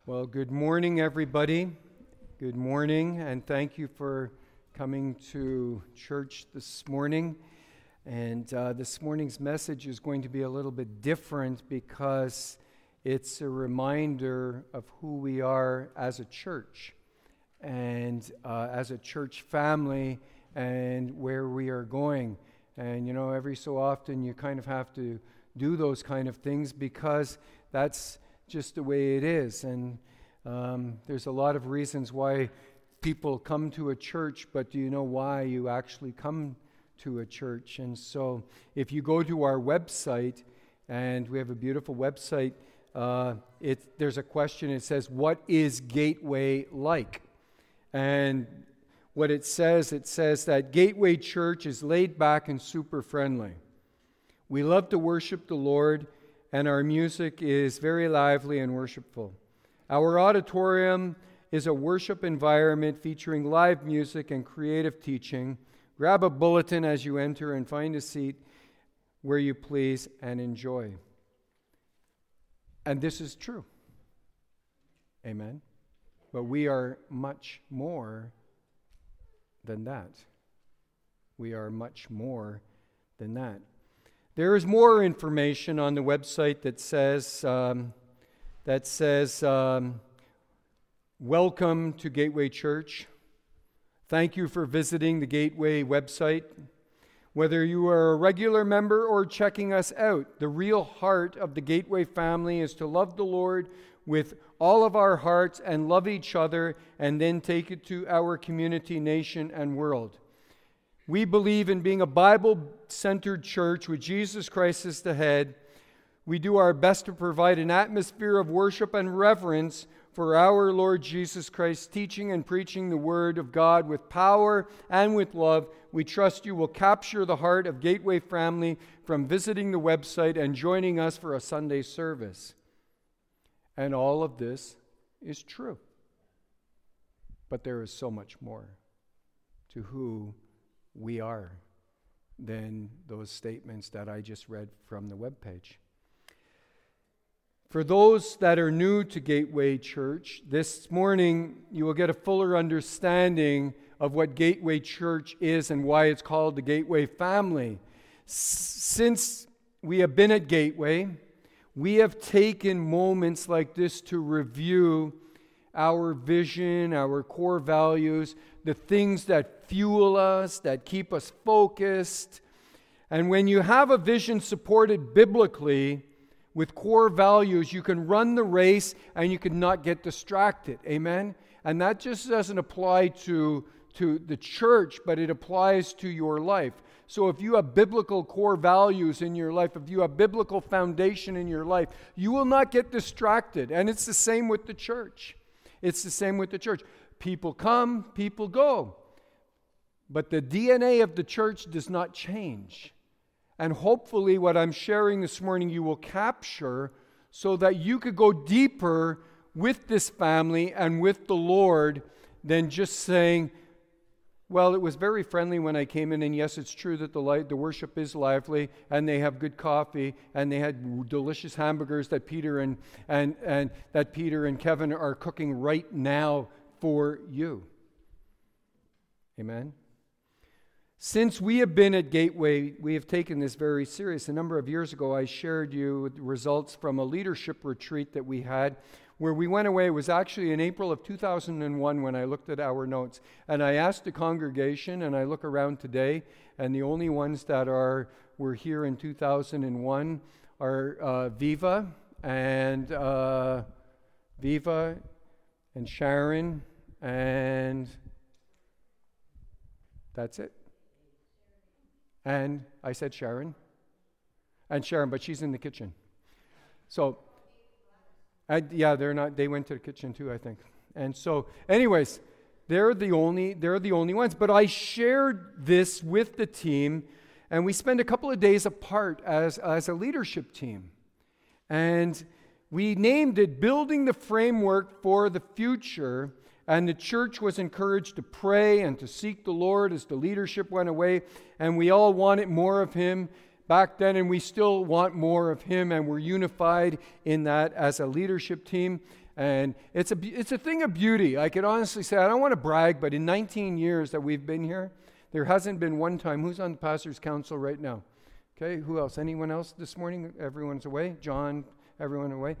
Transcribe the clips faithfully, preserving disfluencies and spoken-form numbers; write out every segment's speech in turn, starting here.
Well, good morning, everybody. Good morning, and thank you for coming to church this morning. And uh, this morning's message is going to be a little bit different because it's a reminder of who we are as a church and uh, as a church family and where we are going. And, you know, every so often you kind of have to do those kind of things because that's just the way it is. And um, there's a lot of reasons why people come to a church, but do you know why you actually come to a church? And so if you go to our website, and we have a beautiful website, uh, it, there's a question, it says, what is Gateway like? And what it says, it says that Gateway Church is laid back and super friendly. We love to worship the Lord, and our music is very lively and worshipful. Our auditorium is a worship environment featuring live music and creative teaching. Grab a bulletin as you enter and find a seat where you please and enjoy. And this is true. Amen. But we are much more than that. We are much more than that. There is more information on the website that says, um, that says, um, welcome to Gateway Church. Thank you for visiting the Gateway website. Whether you are a regular member or checking us out, the real heart of the Gateway family is to love the Lord with all of our hearts and love each other and then take it to our community, nation, and world. We believe in being a Bible-centered church with Jesus Christ as the head. We do our best to provide an atmosphere of worship and reverence for our Lord Jesus Christ, teaching and preaching the Word of God with power and with love. We trust you will capture the heart of Gateway family from visiting the website and joining us for a Sunday service. And all of this is true. But there is so much more to who we are than those statements that I just read from the webpage. For those that are new to Gateway Church, this morning you will get a fuller understanding of what Gateway Church is and why it's called the Gateway family. Since we have been at Gateway, we have taken moments like this to review our vision, our core values, the things that fuel us, that keep us focused. And when you have a vision supported biblically with core values, you can run the race and you can not get distracted. Amen? And that just doesn't apply to, to the church, but it applies to your life. So if you have biblical core values in your life, if you have biblical foundation in your life, you will not get distracted. And it's the same with the church. It's the same with the church. People come, people go. But the D N A of the church does not change. And hopefully what I'm sharing this morning you will capture so that you could go deeper with this family and with the Lord than just saying, well, it was very friendly when I came in, and yes, it's true that the light, the worship is lively, and they have good coffee, and they had delicious hamburgers that Peter and and and that Peter and Kevin are cooking right now for you. Amen. Since we have been at Gateway, we have taken this very serious. A number of years ago, I shared you the results from a leadership retreat that we had where we went away. It was actually in April of two thousand one when I looked at our notes. And I asked the congregation, and I look around today, and the only ones that are were here in two thousand one are uh, Viva and uh, Viva and Sharon, and that's it. And I said Sharon. And Sharon, but she's in the kitchen. So, I, yeah, they're not. They went to the kitchen too, I think. And so, anyways, they're the only. They're the only ones. But I shared this with the team, and we spent a couple of days apart as as a leadership team, and we named it "Building the Framework for the Future." And the church was encouraged to pray and to seek the Lord as the leadership went away. And we all wanted more of Him back then, and we still want more of Him. And we're unified in that as a leadership team. And it's a, it's a thing of beauty. I could honestly say, I don't want to brag, but in nineteen years that we've been here, there hasn't been one time. Who's on the pastor's council right now? Okay, who else? Anyone else this morning? Everyone's away? John, everyone away?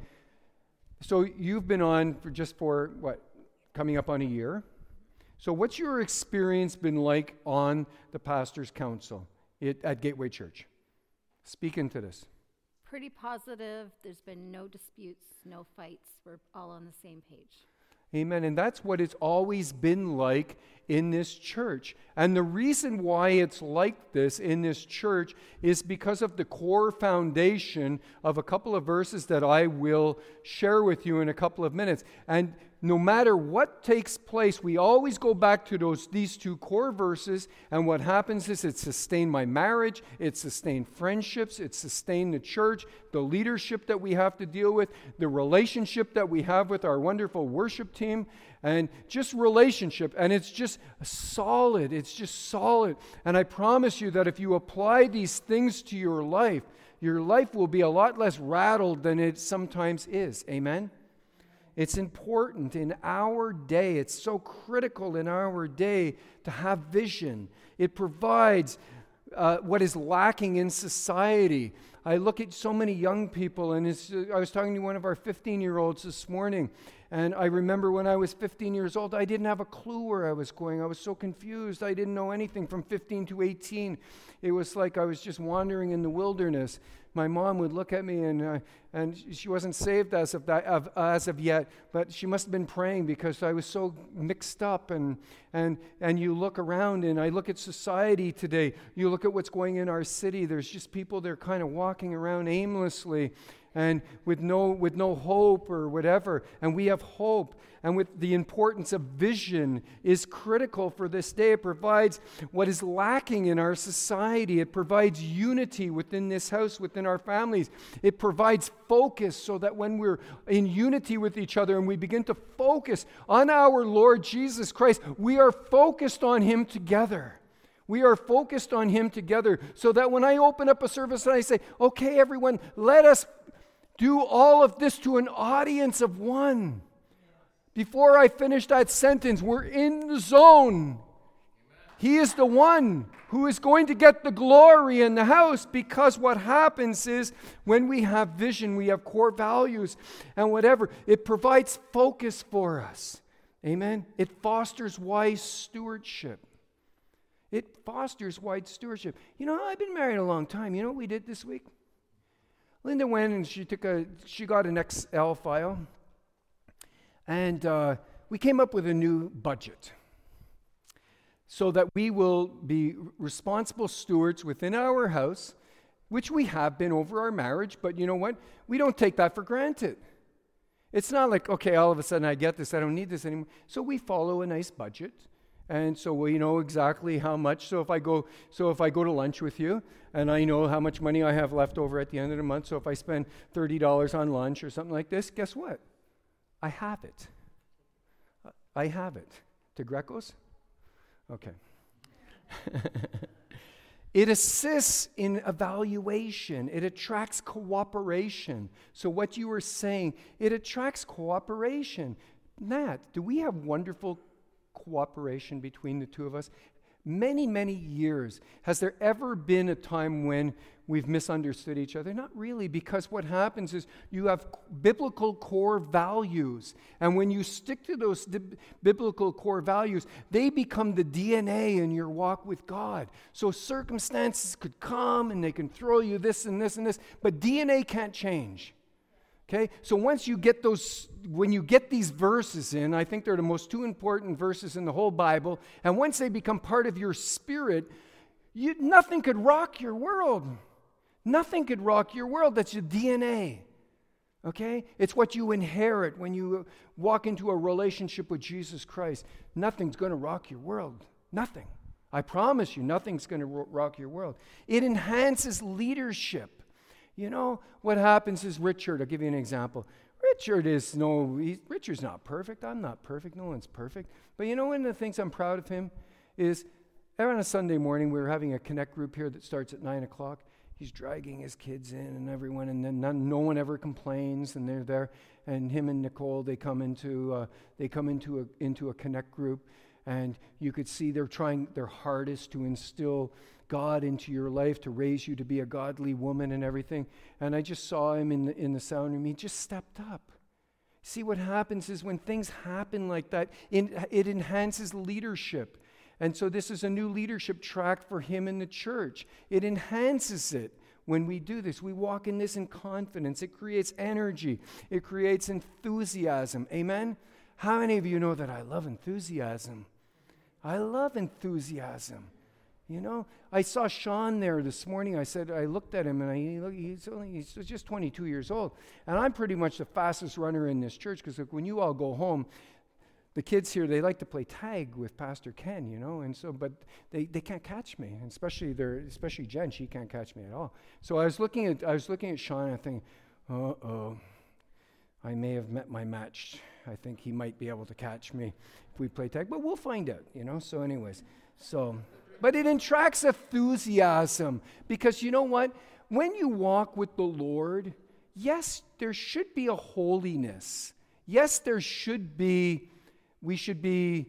So you've been on for just for, what, coming up on a year? So what's your experience been like on the pastor's council it, at Gateway Church? Speak into this. Pretty positive. There's been no disputes, no fights. We're all on the same page. Amen. And that's what it's always been like in this church. And the reason why it's like this in this church is because of the core foundation of a couple of verses that I will share with you in a couple of minutes. And no matter what takes place, we always go back to those these two core verses, and what happens is it sustained my marriage, it sustained friendships, it sustained the church, the leadership that we have to deal with, the relationship that we have with our wonderful worship team, and just relationship. And it's just solid, it's just solid. And I promise you that if you apply these things to your life, your life will be a lot less rattled than it sometimes is. Amen? It's important in our day. It's so critical in our day to have vision. It provides uh, what is lacking in society. I look at so many young people, and it's, uh, I was talking to one of our fifteen-year-olds this morning, and I remember when I was fifteen years old, I didn't have a clue where I was going. I was so confused. I didn't know anything from fifteen to eighteen. It was like I was just wandering in the wilderness. My mom would look at me, and uh, and she wasn't saved as of that of, as of yet, but she must have been praying because I was so mixed up. And and and you look around, and I look at society today. You look at what's going in our city. There's just people that are kind of walking around aimlessly, and with no with no hope or whatever. And we have hope. And with the importance of vision is critical for this day. It provides what is lacking in our society. It provides unity within this house, within our families. It provides focus so that when we're in unity with each other and we begin to focus on our Lord Jesus Christ, we are focused on Him together. We are focused on Him together so that when I open up a service and I say, okay, everyone, let us do all of this to an audience of one. Before I finish that sentence, we're in the zone. He is the one who is going to get the glory in the house, because what happens is when we have vision, we have core values and whatever, it provides focus for us. Amen? It fosters wise stewardship. It fosters wise stewardship. You know, I've been married a long time. You know what we did this week? Linda went and she took a, she got an Excel file. And uh, we came up with a new budget so that we will be responsible stewards within our house, which we have been over our marriage. But you know what? We don't take that for granted. It's not like, okay, all of a sudden I get this, I don't need this anymore. So we follow a nice budget. And so we know exactly how much. So if I go, so if I go to lunch with you, and I know how much money I have left over at the end of the month, so if I spend thirty dollars on lunch or something like this, guess what? I have it. I have it. To Greco's? Okay. It assists in evaluation. It attracts cooperation. So what you were saying, it attracts cooperation. Nat, do we have wonderful cooperation between the two of us? Many, many years. Has there ever been a time when we've misunderstood each other? Not really, because what happens is you have biblical core values. And when you stick to those di- biblical core values, they become the D N A in your walk with God. So circumstances could come and they can throw you this and this and this, but D N A can't change. Okay, so once you get those, when you get these verses in, I think they're the most two important verses in the whole Bible, and once they become part of your spirit, you, nothing could rock your world. Nothing could rock your world. That's your D N A. Okay? It's what you inherit when you walk into a relationship with Jesus Christ. Nothing's going to rock your world. Nothing. I promise you, nothing's going to ro- rock your world. It enhances leadership. You know, what happens is Richard, I'll give you an example. Richard is no, he, Richard's not perfect. I'm not perfect. No one's perfect. But you know, one of the things I'm proud of him is, on a Sunday morning, we were having a connect group here that starts at nine o'clock. he's dragging his kids in and everyone, and then none, no one ever complains, and they're there. And him and Nicole, they come into uh, they come into a into a connect group, and you could see they're trying their hardest to instill God into your life, to raise you to be a godly woman and everything. And I just saw him in the, in the sound room. He just stepped up. See, what happens is when things happen like that, it, it enhances leadership. And so this is a new leadership track for him in the church. It enhances it when we do this. We walk in this in confidence. It creates energy. It creates enthusiasm. Amen? How many of you know that I love enthusiasm? I love enthusiasm. You know, I saw Sean there this morning. I said, I looked at him, and I, he's only he's just twenty-two years old. And I'm pretty much the fastest runner in this church, because when you all go home, the kids here, they like to play tag with Pastor Ken, you know, and so, but they, they can't catch me, and especially their, especially Jen, she can't catch me at all. So I was looking at, I was looking at Sean, and I think, uh-oh, I may have met my match. I think he might be able to catch me if we play tag, but we'll find out, you know. So anyways, so, but it attracts enthusiasm, because you know what? When you walk with the Lord, yes, there should be a holiness. Yes, there should be, we should be,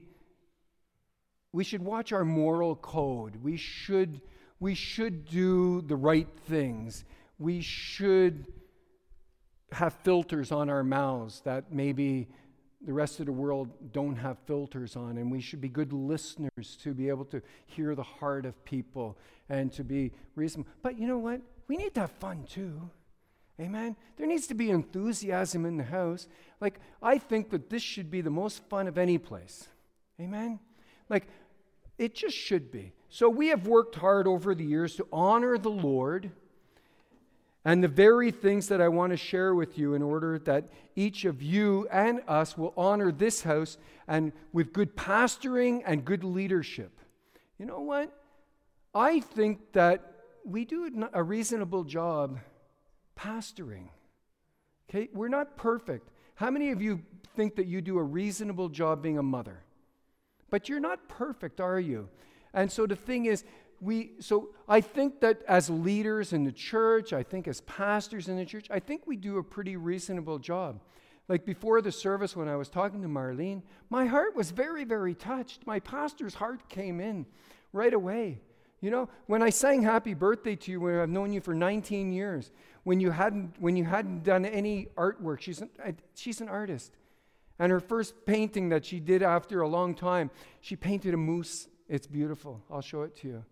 we should watch our moral code. We should, we should do the right things. We should have filters on our mouths that maybe the rest of the world don't have filters on, and we should be good listeners to be able to hear the heart of people and to be reasonable. But you know what? We need to have fun too. Amen? There needs to be enthusiasm in the house. Like, I think that this should be the most fun of any place. Amen? Like, it just should be. So we have worked hard over the years to honor the Lord, and the very things that I want to share with you in order that each of you and us will honor this house, and with good pastoring and good leadership. You know what? I think that we do a reasonable job pastoring. Okay? We're not perfect. How many of you think that you do a reasonable job being a mother? But you're not perfect, are you? And so the thing is, We, so I think that as leaders in the church, I think as pastors in the church, I think we do a pretty reasonable job. Like before the service, when I was talking to Marlene, my heart was very, very touched. My pastor's heart came in right away. You know, when I sang Happy Birthday to you, when I've known you for nineteen years, when you hadn't, when you hadn't done any artwork, she's an, she's an artist. And her first painting that she did after a long time, she painted a moose. It's beautiful. I'll show it to you.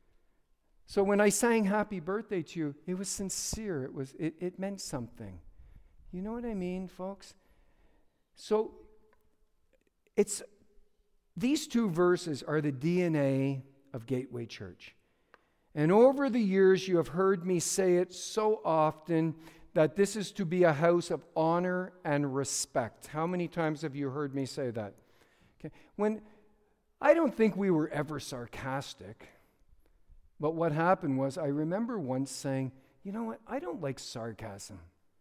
So when I sang Happy Birthday to you, it was sincere. It was it, it meant something. You know what I mean, folks? So it's these two verses are the D N A of Gateway Church. And over the years, you have heard me say it so often that this is to be a house of honor and respect. How many times have you heard me say that? Okay. When I don't think we were ever sarcastic. But what happened was, I remember once saying, you know what, I don't like sarcasm.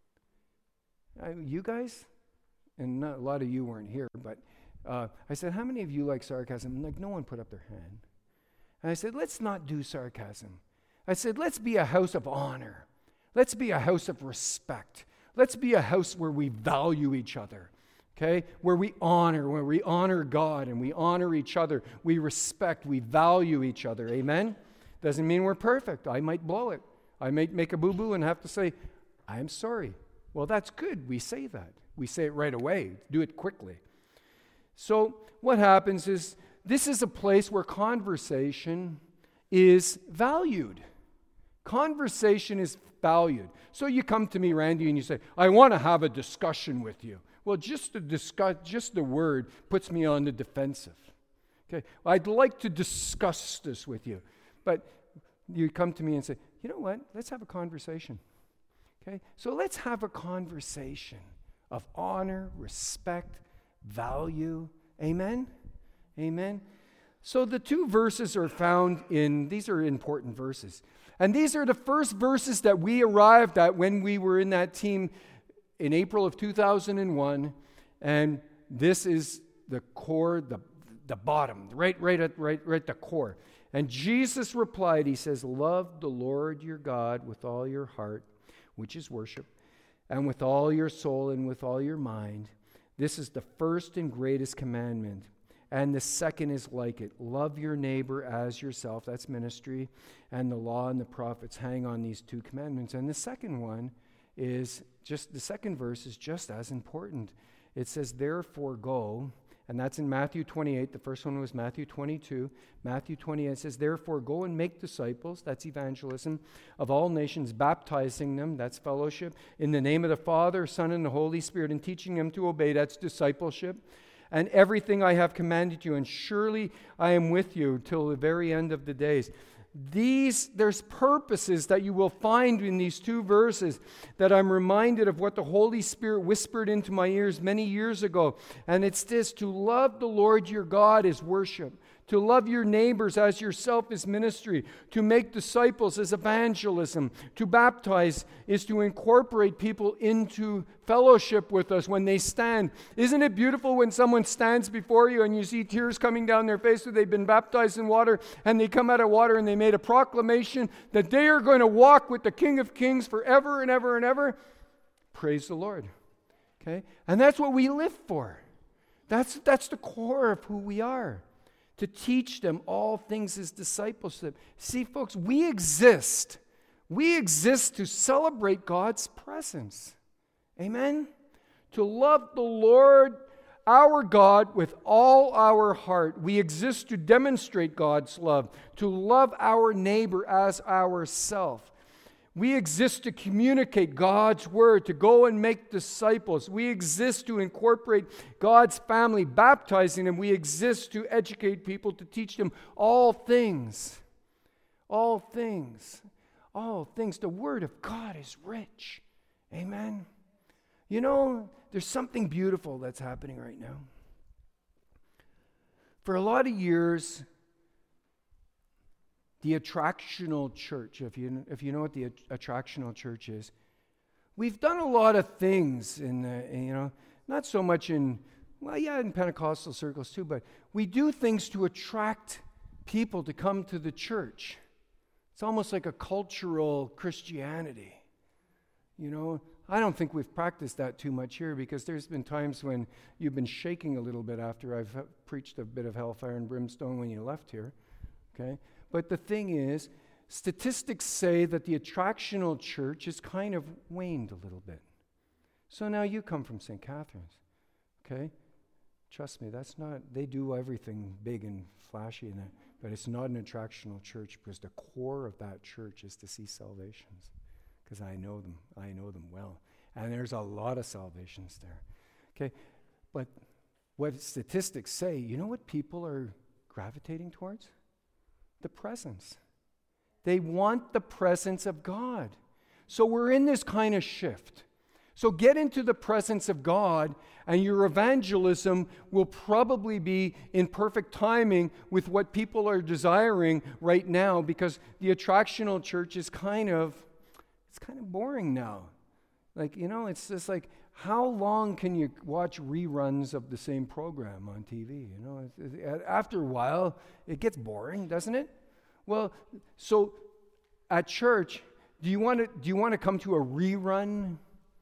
I, you guys, and not, a lot of you weren't here, but uh, I said, how many of you like sarcasm? And like, no one put up their hand. And I said, let's not do sarcasm. I said, let's be a house of honor. Let's be a house of respect. Let's be a house where we value each other, okay? Where we honor, where we honor God and we honor each other. We respect, we value each other, amen? Doesn't mean we're perfect. I might blow it. I might make a boo-boo and have to say, I'm sorry. Well, that's good. We say that. We say it right away. Do it quickly. So what happens is, this is a place where conversation is valued. Conversation is valued. So you come to me, Randy, and you say, I want to have a discussion with you. Well, just to discuss, just the word puts me on the defensive. Okay, I'd like to discuss this with you. But you come to me and say, you know what, let's have a conversation. Okay, so let's have a conversation of honor, respect, value. Amen? Amen? So the two verses are found in, these are important verses. And these are the first verses that we arrived at when we were in that team in April of two thousand one. And this is the core, the, the bottom, right, right at right, right at the core. And Jesus replied, he says, love the Lord your God with all your heart, which is worship, and with all your soul and with all your mind. This is the first and greatest commandment. And the second is like it. Love your neighbor as yourself. That's ministry. And the law and the prophets hang on these two commandments. And the second one is just, the second verse is just as important. It says, therefore go. And that's in Matthew twenty-eight. The first one was Matthew twenty-two. Matthew twenty-eight says, therefore go and make disciples, that's evangelism, of all nations, baptizing them, that's fellowship, in the name of the Father, Son, and the Holy Spirit, and teaching them to obey, that's discipleship. And everything I have commanded you, and surely I am with you till the very end of the days. These, there's purposes that you will find in these two verses that I'm reminded of what the Holy Spirit whispered into my ears many years ago. And it's this: to love the Lord your God is worship. To love your neighbors as yourself is ministry. To make disciples is evangelism. To baptize is to incorporate people into fellowship with us when they stand. Isn't it beautiful when someone stands before you and you see tears coming down their face that they've been baptized in water, and they come out of water and they made a proclamation that they are going to walk with the King of Kings forever and ever and ever? Praise the Lord. Okay? And that's what we live for. That's, that's the core of who we are. To teach them all things as discipleship. See, folks, we exist. We exist to celebrate God's presence. Amen? To love the Lord, our God, with all our heart. We exist to demonstrate God's love. To love our neighbor as ourself. We exist to communicate God's word, to go and make disciples. We exist to incorporate God's family, baptizing them. We exist to educate people, to teach them all things. All things. All things. The word of God is rich. Amen. You know, there's something beautiful that's happening right now. For a lot of years, the attractional church, if you if you know what the attractional church is, we've done a lot of things in the, you know, not so much in, well, yeah, in Pentecostal circles too, but we do things to attract people to come to the church. It's almost like a cultural Christianity. You know, I don't think we've practiced that too much here, because there's been times when you've been shaking a little bit after I've preached a bit of hellfire and brimstone when you left here, okay? But the thing is, statistics say that the attractional church has kind of waned a little bit. So now you come from Saint Catherine's, okay? Trust me, that's not, they do everything big and flashy, and that, but it's not an attractional church, because the core of that church is to see salvations. Because I know them, I know them well. And there's a lot of salvations there, okay? But what statistics say, you know what people are gravitating towards? The presence. They want the presence of God. So we're in this kind of shift. So get into the presence of God, and your evangelism will probably be in perfect timing with what people are desiring right now, because the attractional church is kind of, it's kind of boring now. Like, you know, it's just like, how long can you watch reruns of the same program on T V? You know, it, it, after a while, it gets boring, doesn't it? Well, so at church, do you want to do you want to come to a rerun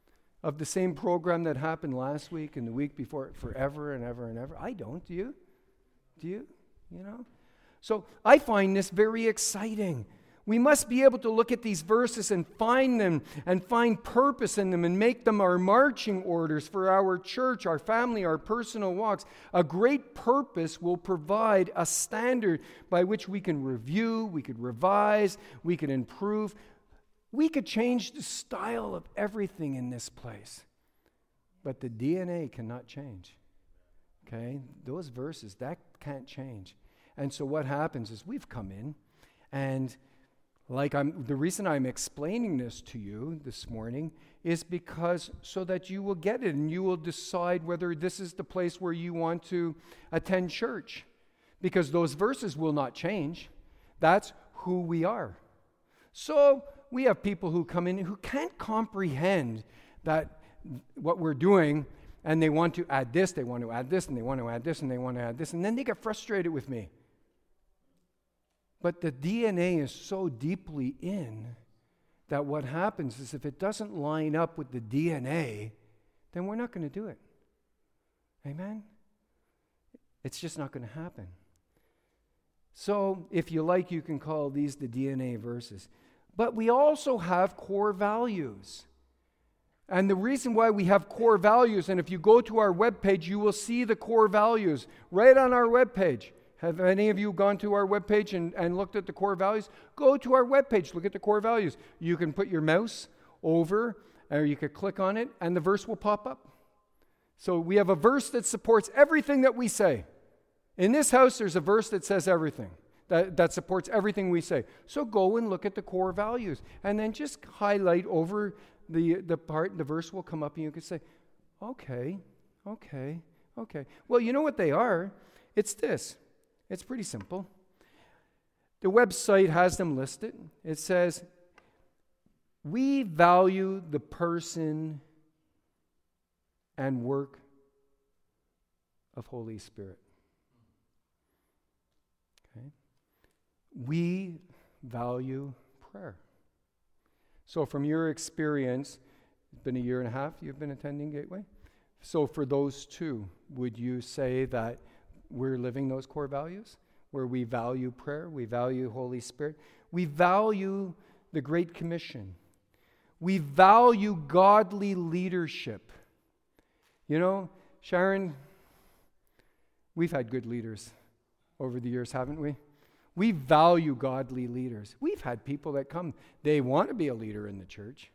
of the same program that happened last week and the week before, forever and ever and ever? I don't. Do you? Do you? You know? So I find this very exciting. We must be able to look at these verses and find them and find purpose in them and make them our marching orders for our church, our family, our personal walks. A great purpose will provide a standard by which we can review, we could revise, we could improve. We could change the style of everything in this place. But the D N A cannot change. Okay? Those verses, that can't change. And so what happens is we've come in, and like I'm, the reason I'm explaining this to you this morning is because so that you will get it and you will decide whether this is the place where you want to attend church. Because those verses will not change. That's who we are. So we have people who come in who can't comprehend that what we're doing, and they want to add this, they want to add this, and they want to add this, and they want to add this, and then they get frustrated with me. But the D N A is so deeply in that what happens is if it doesn't line up with the D N A, then we're not going to do it. Amen? It's just not going to happen. So, if you like, you can call these the D N A verses. But we also have core values. And the reason why we have core values, and if you go to our webpage, you will see the core values right on our webpage. Have any of you gone to our webpage and, and looked at the core values? Go to our webpage, look at the core values. You can put your mouse over, or you could click on it, and the verse will pop up. So we have a verse that supports everything that we say. In this house, there's a verse that says everything, that, that supports everything we say. So go and look at the core values, and then just highlight over the, the part, the verse will come up, and you can say, okay, okay, okay. Well, you know what they are? It's this. It's pretty simple. The website has them listed. It says, we value the person and work of Holy Spirit. Okay? We value prayer. So from your experience, it's been a year and a half you've been attending Gateway. So for those two, would you say that we're living those core values? Where we value prayer, we value Holy Spirit, we value the Great Commission. We value godly leadership. You know, Sharon, we've had good leaders over the years, haven't we? We value godly leaders. We've had people that come, they want to be a leader in the church,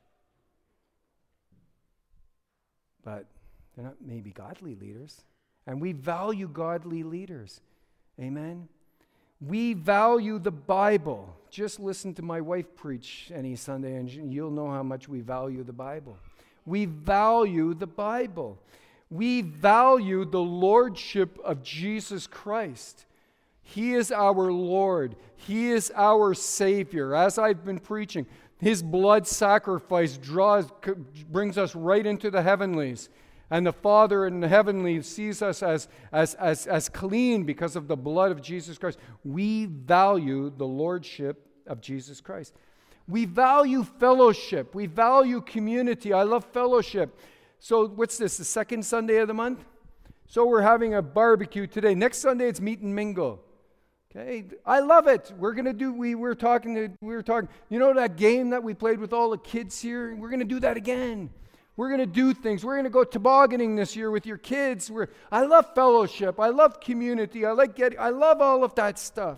but they're not maybe godly leaders. And we value godly leaders. Amen? We value the Bible. Just listen to my wife preach any Sunday and you'll know how much we value the Bible. We value the Bible. We value the lordship of Jesus Christ. He is our Lord. He is our Savior. As I've been preaching, His blood sacrifice draws, brings us right into the heavenlies. And the Father in the heavenly sees us as, as, as, as clean because of the blood of Jesus Christ. We value the lordship of Jesus Christ. We value fellowship. We value community. I love fellowship. So what's this, the second Sunday of the month? So we're having a barbecue today. Next Sunday it's meet and mingle. Okay, I love it. We're gonna do. We were talking. To, we were talking. You know that game that we played with all the kids here. We're gonna do that again. We're gonna do things. We're gonna go tobogganing this year with your kids. We're. I love fellowship. I love community. I like getting. I love all of that stuff.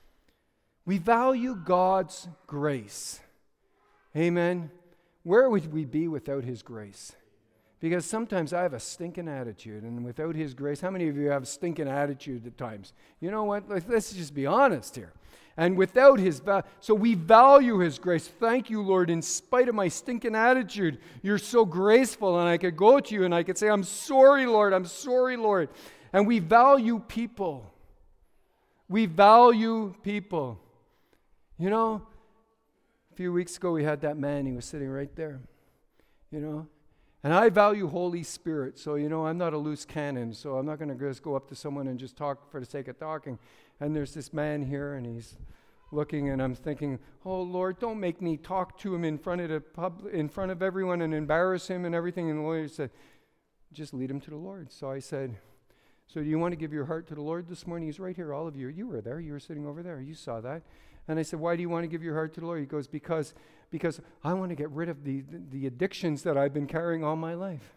We value God's grace. Amen. Where would we be without His grace? Because sometimes I have a stinking attitude, and without His grace, how many of you have a stinking attitude at times? You know what? Let's just be honest here. And without His, va- so we value His grace. Thank you, Lord, in spite of my stinking attitude, You're so graceful, and I could go to You and I could say, I'm sorry, Lord, I'm sorry, Lord. And we value people. We value people. You know, a few weeks ago we had that man, he was sitting right there, you know. And I value Holy Spirit, so, you know, I'm not a loose cannon, so I'm not going to just go up to someone and just talk for the sake of talking. And there's this man here, and he's looking, and I'm thinking, oh, Lord, don't make me talk to him in front of the pub, in front of everyone and embarrass him and everything. And the Lord said, just lead him to the Lord. So I said, so do you want to give your heart to the Lord this morning? He's right here, all of you. You were there. You were sitting over there. You saw that. And I said, why do you want to give your heart to the Lord? He goes, because because I want to get rid of the, the, the addictions that I've been carrying all my life.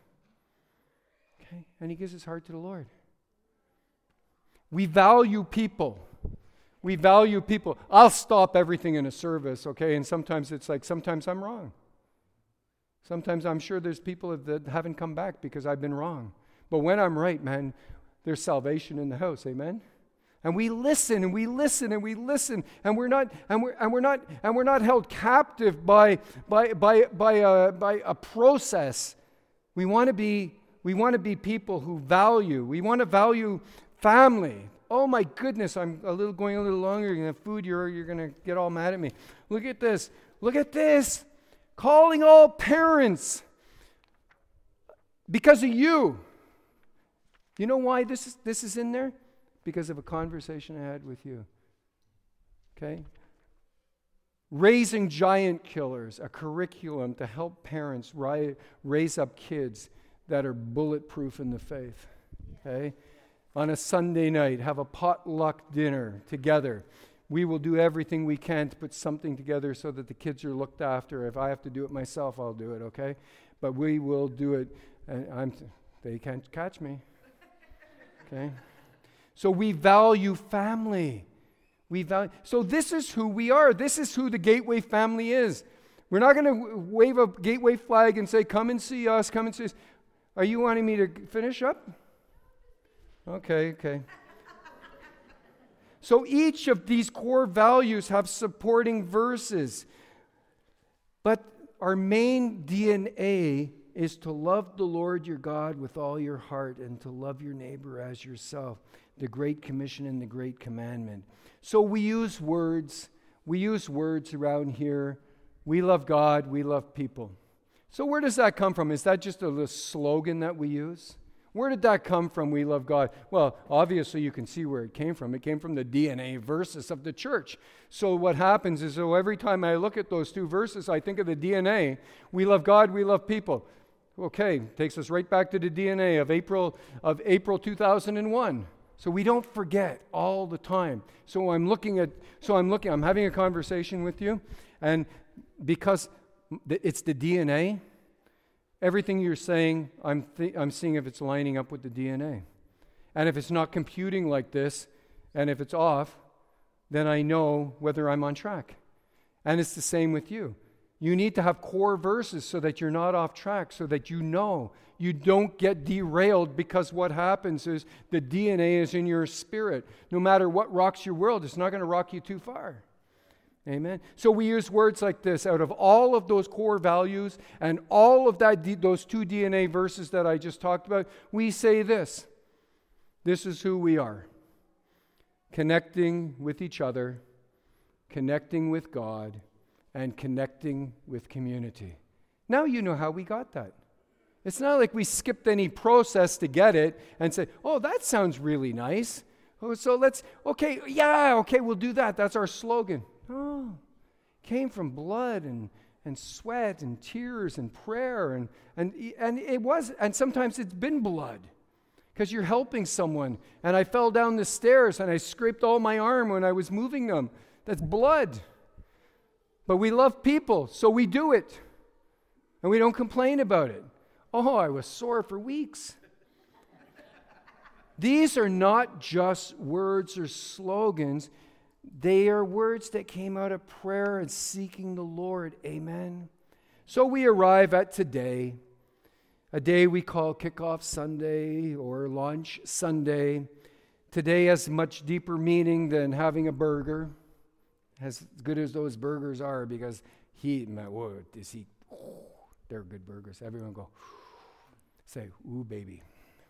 Okay? And he gives his heart to the Lord. We value people. We value people. I'll stop everything in a service, okay? And sometimes it's like, sometimes I'm wrong. Sometimes I'm sure there's people that haven't come back because I've been wrong. But when I'm right, man, there's salvation in the house, amen? And we listen and we listen and we listen and we're not and we're and we're not and we're not held captive by by by by a by a process. We want to be we want to be people who value. We want to value family. Oh my goodness, I'm a little going a little longer. You're gonna have food, you're you're gonna get all mad at me. Look at this. Look at this. Calling all parents because of you. You know why this is this is in there? Because of a conversation I had with you. Okay? Raising giant killers, a curriculum to help parents ri- raise up kids that are bulletproof in the faith. Okay? On a Sunday night, have a potluck dinner together. We will do everything we can to put something together so that the kids are looked after. If I have to do it myself, I'll do it, okay? But we will do it. And I'm, they can't catch me. Okay? So we value family. We value. So this is who we are. This is who the Gateway family is. We're not going to wave a Gateway flag and say, come and see us, come and see us. Are you wanting me to finish up? Okay, okay. So each of these core values have supporting verses. But our main D N A is to love the Lord your God with all your heart and to love your neighbor as yourself, the Great Commission and the Great Commandment. So we use words. We use words around here. We love God. We love people. So where does that come from? Is that just a little slogan that we use? Where did that come from, we love God? Well, obviously you can see where it came from. It came from the D N A verses of the church. So what happens is, so every time I look at those two verses, I think of the D N A. We love God, we love people. Okay, takes us right back to the D N A of April of April two thousand one. So we don't forget all the time. So I'm looking at, so I'm looking, I'm having a conversation with you, and because it's the D N A, everything you're saying, I'm th- I'm seeing if it's lining up with the D N A. And if it's not computing like this, and if it's off, then I know whether I'm on track. And it's the same with you. You need to have core verses so that you're not off track, so that you know you don't get derailed, because what happens is the D N A is in your spirit. No matter what rocks your world, it's not going to rock you too far. Amen. So we use words like this out of all of those core values and all of that D, those two D N A verses that I just talked about. We say this. This is who we are. Connecting with each other, connecting with God, and connecting with community. Now you know how we got that. It's not like we skipped any process to get it and say, oh, that sounds really nice. Oh, so let's, okay, yeah, okay, we'll do that. That's our slogan. Oh, came from blood and, and sweat and tears and prayer. And, and, and it was, and sometimes it's been blood because you're helping someone. And I fell down the stairs and I scraped all my arm when I was moving them. That's blood. But we love people, so we do it. And we don't complain about it. Oh, I was sore for weeks. These are not just words or slogans. They are words that came out of prayer and seeking the Lord. Amen. So we arrive at today, a day we call Kickoff Sunday or Launch Sunday. Today has much deeper meaning than having a burger, as good as those burgers are, because he, whoa, is he, oh, they're good burgers. Everyone go, say, ooh, baby.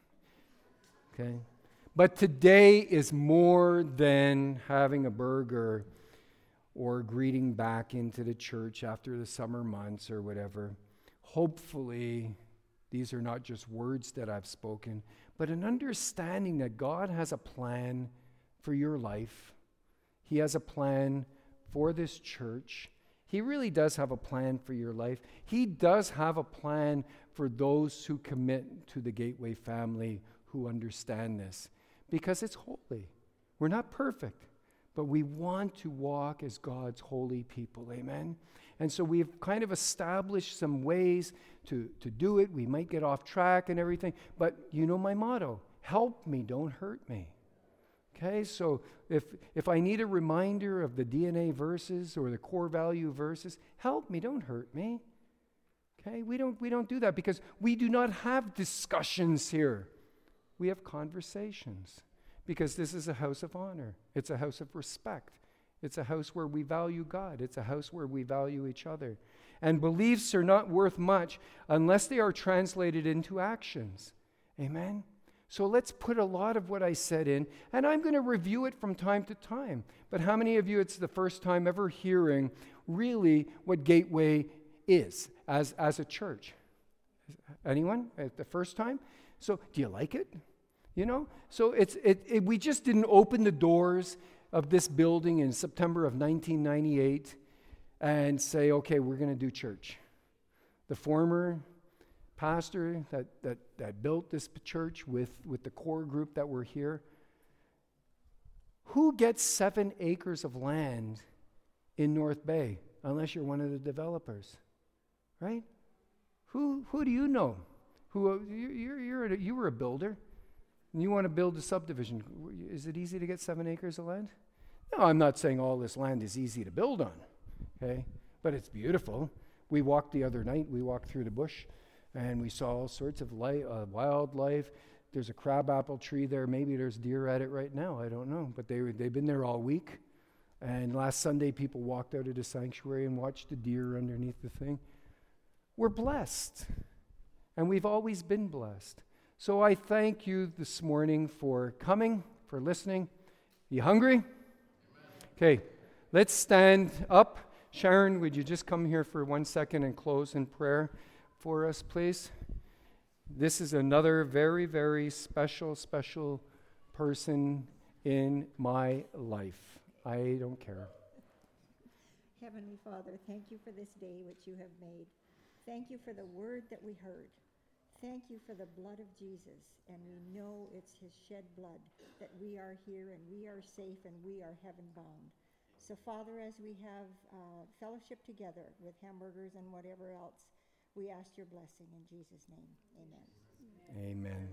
Okay? But today is more than having a burger or greeting back into the church after the summer months or whatever. Hopefully, these are not just words that I've spoken, but an understanding that God has a plan for your life. He has a plan for this church. He really does have a plan for your life. He does have a plan for those who commit to the Gateway family, who understand this. Because it's holy. We're not perfect, but we want to walk as God's holy people. Amen? And so we've kind of established some ways to, to do it. We might get off track and everything, but you know my motto, help me, don't hurt me. Okay, so if if I need a reminder of the D N A verses or the core value verses, help me, don't hurt me. Okay, we don't we don't do that because we do not have discussions here. We have conversations because this is a house of honor. It's a house of respect. It's a house where we value God. It's a house where we value each other. And beliefs are not worth much unless they are translated into actions. Amen? So let's put a lot of what I said in, and I'm going to review it from time to time. But how many of you, it's the first time ever hearing really what Gateway is as, as a church? Anyone at the first time? So do you like it? You know, so it's it, it. We just didn't open the doors of this building in September of nineteen ninety-eight and say, okay, we're going to do church. The former pastor that, that, that built this church with, with the core group that were here, who gets seven acres of land in North Bay unless you're one of the developers, right? Who who do you know? Who you're you're a, you were a builder, and you want to build a subdivision? Is it easy to get seven acres of land? No, I'm not saying all this land is easy to build on, okay? But it's beautiful. We walked the other night. We walked through the bush, and we saw all sorts of li- uh, wildlife. There's a crabapple tree there. Maybe there's deer at it right now. I don't know. But they they've been there all week. And last Sunday, people walked out of the sanctuary and watched the deer underneath the thing. We're blessed. And we've always been blessed. So I thank you this morning for coming, for listening. You hungry? Okay, let's stand up. Sharon, would you just come here for one second and close in prayer for us, please? This is another very, very special, special person in my life. I don't care. Heavenly Father, thank you for this day which you have made. Thank you for the word that we heard. Thank you for the blood of Jesus, and we know it's his shed blood that we are here and we are safe and we are heaven bound. So Father, as we have uh, fellowship together with hamburgers and whatever else, we ask your blessing in Jesus' name. Amen. Amen.